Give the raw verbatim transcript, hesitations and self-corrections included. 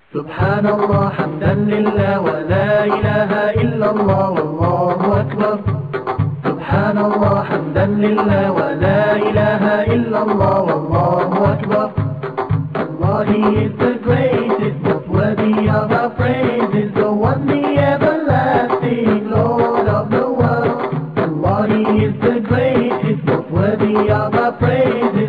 سبحان الله حمدا لله ولا إله إلا الله والله أكبر. سبحان الله حمدا لله ولا إله إلا الله والله أكبر. Allah, He is the greatest, most worthy of our praises, the one, the everlasting Lord of the world. Allah, He is the greatest, most worthy of our praises,